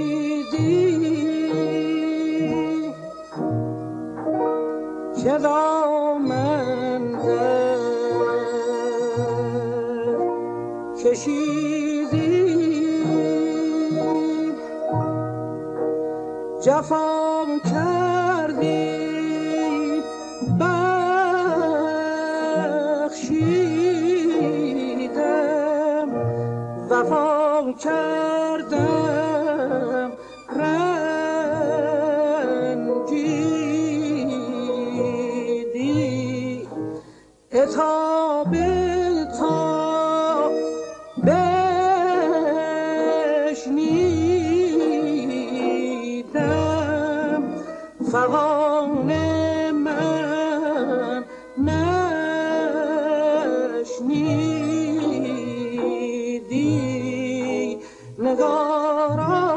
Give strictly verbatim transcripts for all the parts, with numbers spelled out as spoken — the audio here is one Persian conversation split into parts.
که دامن در کشیدی جفا کردی بخشیدم وفا کردم رنجیدی عتاب تا بشنیدم فغان من نشنیدی نگارا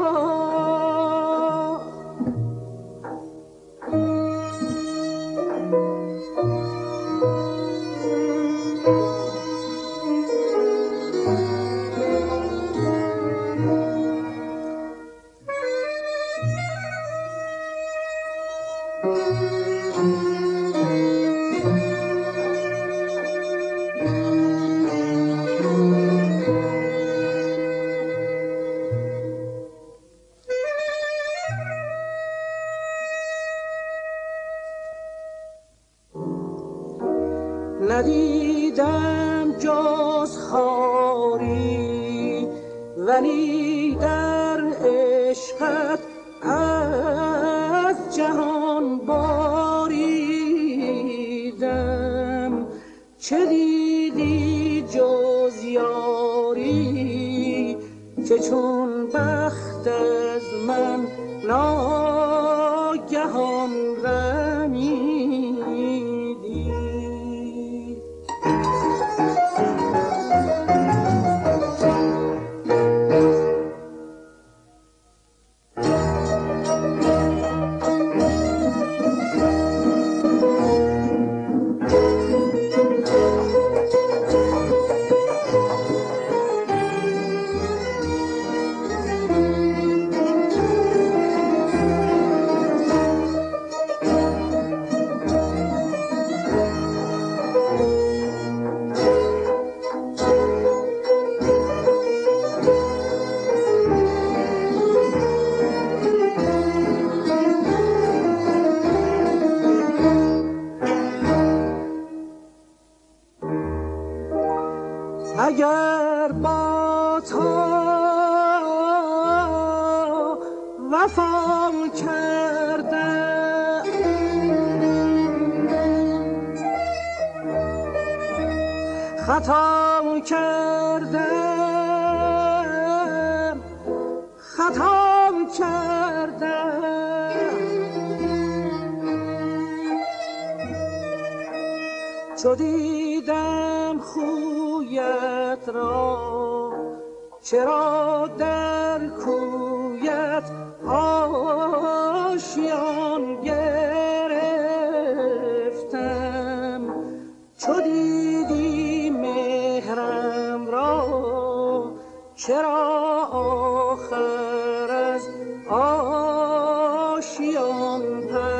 ندیدم جز خاری ولی در عشقت از جهان باریدم چه دیدی جز یاری که چون بخت از من ناگهان رمیدی اگر با تو وفا کردم خطا کردم خطا کردم چو دیدم خویت را چرا در کویت آشیان گرفتم چو دیدی مهرم را چرا آخر از آشیان پر